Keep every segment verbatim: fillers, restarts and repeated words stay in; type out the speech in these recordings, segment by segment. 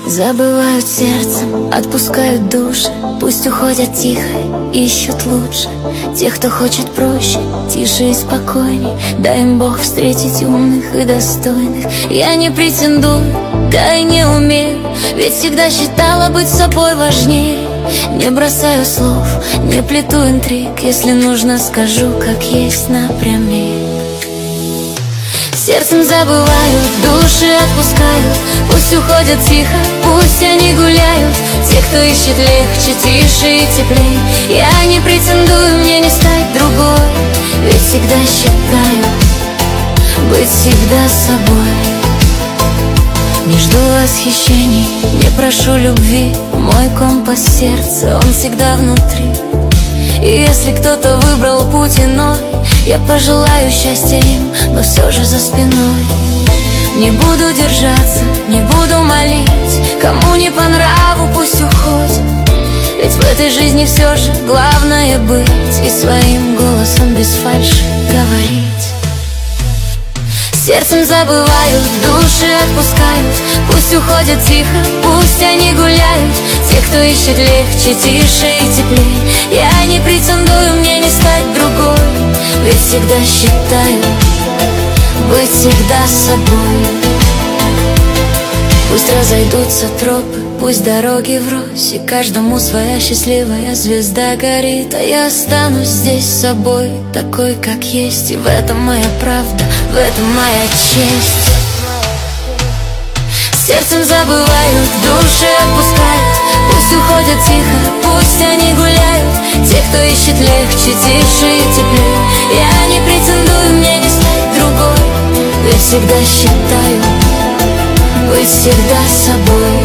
Забывают сердцем, отпускают души. Пусть уходят тихо, ищут лучше тех, кто хочет проще, тише и спокойней. Дай им Бог встретить умных и достойных. Я не претендую, да и не умею, ведь всегда считала быть собой важнее. Не бросаю слов, не плету интриг, если нужно, скажу, как есть напрямик. Сердцем забывают, души отпускают. Пусть уходят тихо, пусть они гуляют. Те, кто ищет легче, тише и теплей. Я не претендую, мне не стать другой, ведь всегда считаю быть всегда собой. Не жду восхищений, не прошу любви. Мой компас сердца, он всегда внутри. И если кто-то выбрал путь иной, я пожелаю счастья им, но все же за спиной. Не буду держаться, не буду молить. Кому не по нраву, пусть уходит. Ведь в этой жизни все же главное быть и своим голосом без фальши говорить. Сердцем забывают, души отпускают. Пусть уходят тихо, пусть они гуляют. Те, кто ищет легче, тише и теплей. Я не претендую, мне не стать другой, ведь всегда считаю быть всегда собой. Пусть разойдутся тропы, пусть дороги врозь, и каждому своя счастливая звезда горит. А я останусь здесь с собой, такой, как есть. И в этом моя правда, в этом моя честь. Сердцем забывают, души отпускают. Пусть уходят тихо, пусть они гуляют. Те, кто ищет легче, тише и теплее. Я не претендую, мне не стать другой, ведь всегда считаю быть всегда собой.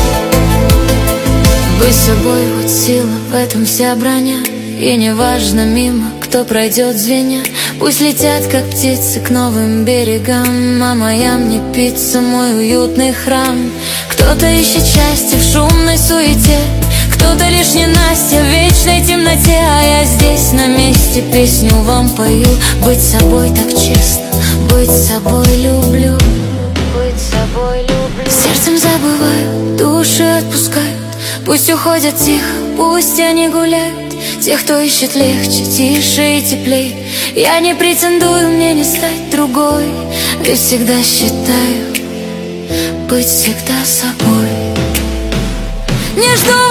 Быть собой, вот сила, в этом вся броня. И неважно мимо, кто пройдет звеня. Пусть летят, как птицы, к новым берегам. А моя мне пицца, мой уютный храм. Кто-то ищет счастье в шумной суете, кто-то лишь ненастье в вечной темноте. А я здесь на месте песню вам пою. Быть собой так честно, быть собой люблю. Быть собой люблю. Сердцем забываю, души отпускают. Пусть уходят тихо, пусть они гуляют. Тех, кто ищет легче, тише и теплей. Я не претендую, мне не стать другой, ведь всегда считаю быть всегда собой. Не жду